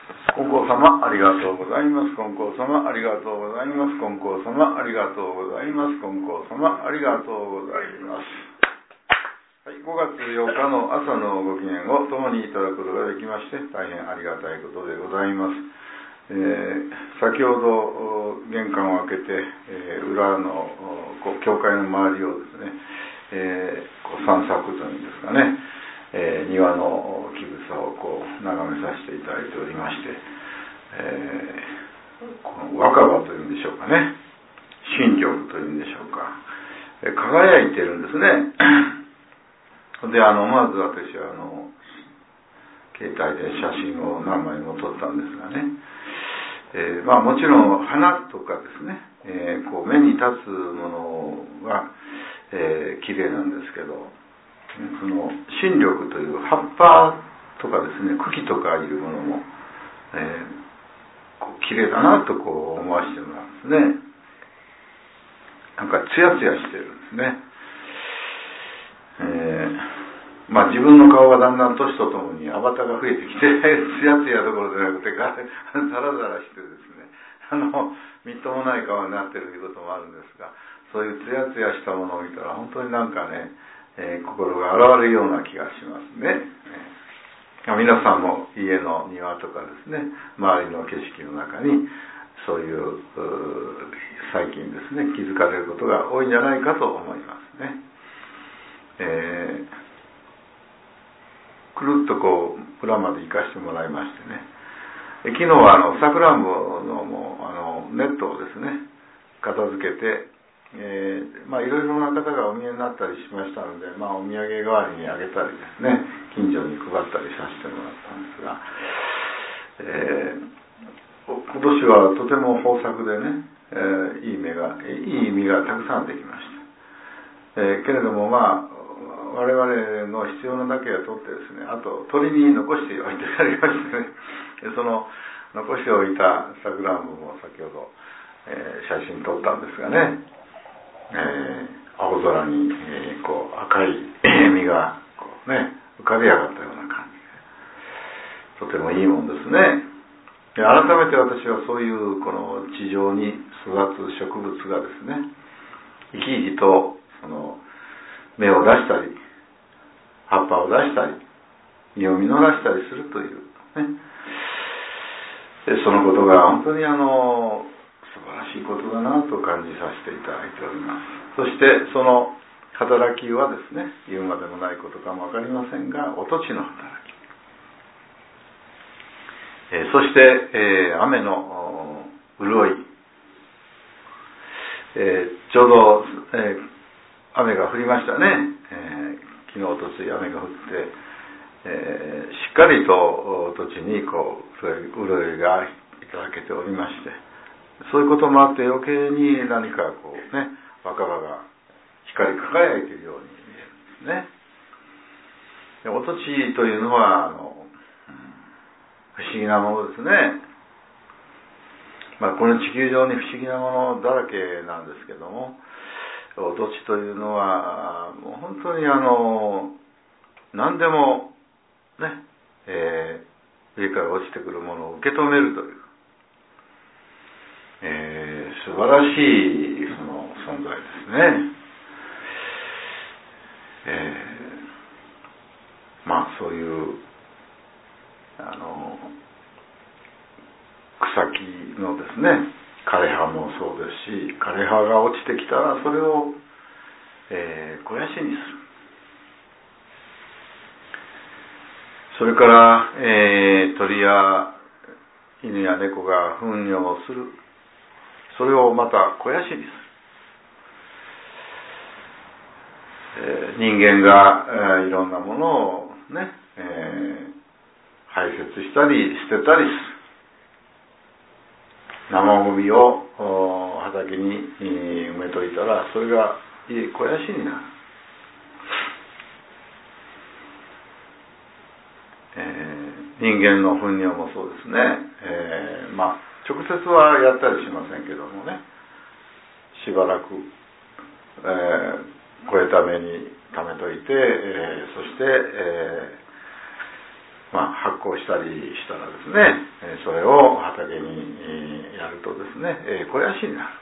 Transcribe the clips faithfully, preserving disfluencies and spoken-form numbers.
金光様ありがとうございます。金光様ありがとうございます。金光様ありがとうございます。金光様ありがとうございます。はい、ごがつようかの朝のご機嫌を共にいただくことができまして大変ありがたいことでございます。えー、先ほど玄関を開けて、えー、裏の教会の周りをですね、えー、こう散策というんですかね、えー、庭の木草をこう眺めさせていただいておりまして、えー、この若葉というんでしょうかね、新緑というんでしょうか、えー、輝いてるんですね。で、あのまず私はあの携帯で写真を何枚も撮ったんですがね、えー、まあもちろん花とかですね、えー、こう目に立つものは、えー、綺麗なんですけど、その新緑という葉っぱとかですね、茎とかいうものも、えー、こう綺麗だなとこう思わせてもらうんですね。なんかツヤツヤしてるんですね。えー、まあ自分の顔がだんだん年とともにアバターが増えてきてツヤツヤどころじゃなくてザラザラしてですね、あのみっともない顔になってるということもあるんですが、そういうツヤツヤしたものを見たら本当になんかね、えー、心が洗われるような気がしますね。えー、皆さんも家の庭とかですね、周りの景色の中にそういう、う最近ですね気づかれることが多いんじゃないかと思いますね。えー、くるっとこう裏まで行かせてもらいましてね、え昨日はあのさくらんぼのもうあのネットをですね片付けて、えー、まあいろいろな方がお見えになったりしましたので、まあお土産代わりにあげたりですね、近所に配ったりさせてもらったんですが、えー、今年はとても豊作でね、えー、いい芽がいい実がたくさんできました。えー、けれどもまあ我々の必要なだけは取ってですね、あと鳥に残しておいてやりましてね、その残しておいたさくらんぼも先ほど、えー、写真撮ったんですがね、えー、青空に、えー、こう赤い実がこう、ね、浮かび上がったような感じで、とてもいいもんですね。で改めて私はそういうこの地上に育つ植物がですね、生き生きとその芽を出したり葉っぱを出したり実を実らしたりするというね、でそのことが本当にあの素晴らしいことだなと感じさせていただいております。そしてその働きはですね、言うまでもないことかも分かりませんが、お土地の働き、えー、そして、えー、雨の潤い、えー、ちょうど、えー、雨が降りましたね。えー昨日おとつい雨が降って、えー、しっかりと土地にこう潤いがいただけておりまして、そういうこともあって余計に何かこうね、若葉が光り輝いているように見えるんですね。でお土地というのはあの、うん、不思議なものですね。まあ、この地球上に不思議なものだらけなんですけども、お土地というのはもう本当にあの何でもね、えー、上から落ちてくるものを受け止めるという、えー、素晴らしいその存在ですね。えー、まあそういうあの草木のですね、枯れ葉もそうですし、枯れ葉が落ちてきたらそれを、えー、肥やしにする。それから、えー、鳥や犬や猫が糞尿をする。それをまた肥やしにする。えー、人間が、えー、いろんなものをね、えー、排泄したり捨てたりする。生ゴミを畑に埋めといたらそれがいい肥やしになる。えー、人間の糞尿もそうですね。えー、まあ直接はやったりしませんけどもね、しばらく、えー、肥えために溜めといて、えー、そして、えまあ、発酵したりしたらですね、それを畑にやるとですね、肥やしになる。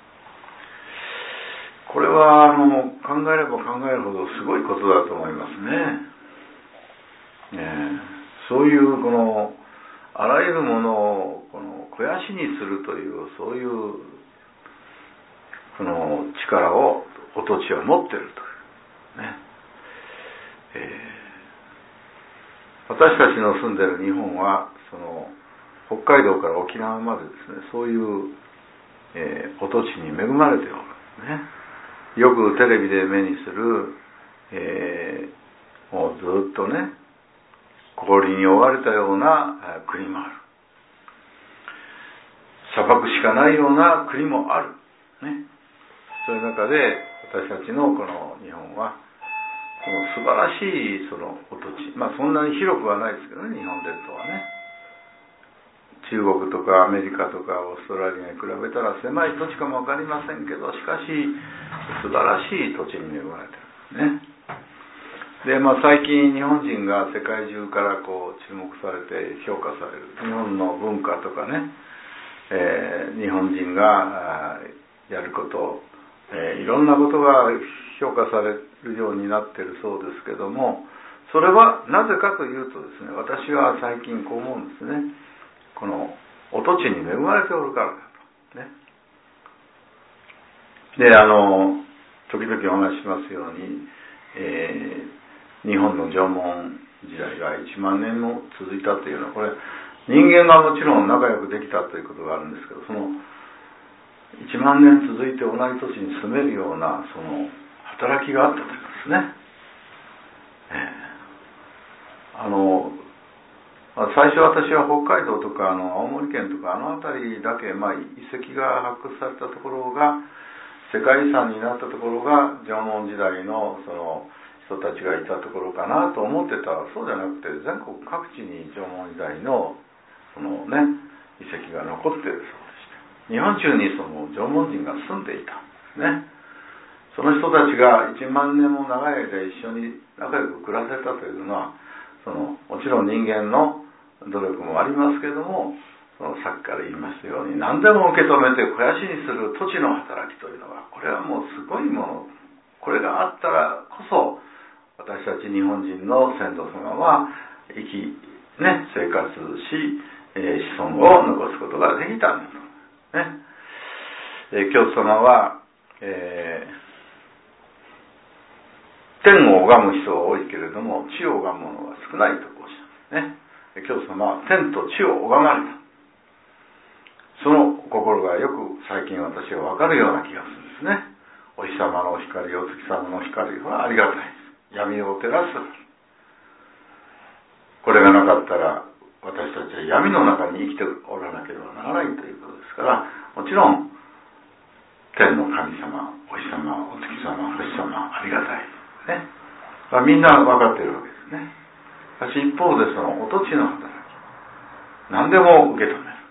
これはあの考えれば考えるほどすごいことだと思いますね。ね、そういうこのあらゆるものをこの肥やしにするというそういうこの力をお土地は持っているというね。えー、私たちの住んでいる日本はその北海道から沖縄までですね、そういう、えー、お土地に恵まれておるね。よくテレビで目にする、えー、もうずっとね、氷に覆われたような国もある。砂漠しかないような国もある。ね、そういう中で私たちのこの日本は、その素晴らしいそのお土地、まあそんなに広くはないですけどね、日本列島はね。中国とかアメリカとかオーストラリアに比べたら狭い土地かもわかりませんけど、しかし素晴らしい土地に恵まれてるんですね。で、まあ最近日本人が世界中からこう注目されて評価される日本の文化とかね、えー、日本人がやること、えー、いろんなことが評価されるようになっているそうですけども、それはなぜかというとですね、私は最近こう思うんですね。このお土地に恵まれておるからだとね。で、あの時々お話ししますように、えー、日本の縄文時代がいちまんねんも続いたというのは、これ人間がもちろん仲良くできたということがあるんですけど、そのいちまんねん続いて同じ土地に住めるようなその働きがあったということですね。えー、あの最初私は北海道とかあの青森県とかあの辺りだけ、まあ、遺跡が発掘されたところが世界遺産になったところが縄文時代のその人たちがいたところかなと思ってたら、そうじゃなくて全国各地に縄文時代のそのね遺跡が残っているそうでした。日本中にその縄文人が住んでいたんですね。その人たちがいちまんねんも長い間一緒に仲良く暮らせたというのは、そのもちろん人間の努力もありますけれども、そのさっきから言いましたように何でも受け止めて肥やしにする土地の働きというのは、これはもうすごいもの。これがあったらこそ私たち日本人の先祖様は生き、ね、生活し、えー、子孫を残すことができたんだと、ね。えー、教祖様は、えー、天を拝む人は多いけれども地を拝む者は少ないとこうおっしゃるんですね。教祖様は天と地を拝まれた。その心がよく最近私は分かるような気がするんですね。お日様の光、お月様の光はありがたいです。闇を照らす。これがなかったら私たちは闇の中に生きておらなければならないということですから、もちろん天の神様、お日様、お月様、星様ありがたいですね。まあ、みんな分かっているわけですね。しかし一方でそのお土地の働き、何でも受け止める、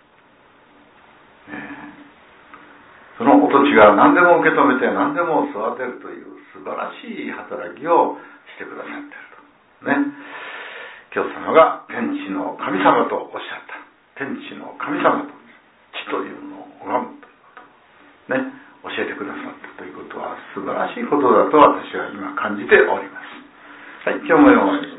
えー、そのお土地が何でも受け止めて何でも育てるという素晴らしい働きをしてくださっているとね。教祖様が天地の神様とおっしゃった。天地の神様と地というのを拝むということをね、教えてくださったということは素晴らしいことだと私は今感じております。はい、今日も読まれます。